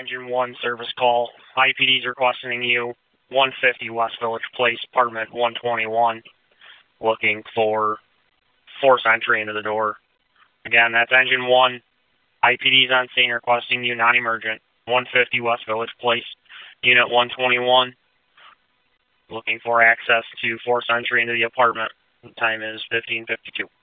Engine 1 service call. IPD's requesting you 150 West Village Place, apartment 121, looking for force entry into the door. Again, that's Engine 1. IPD's on scene requesting you non-emergent. 150 West Village Place, Unit 121, looking for access to force entry into the apartment. The time is 15:52.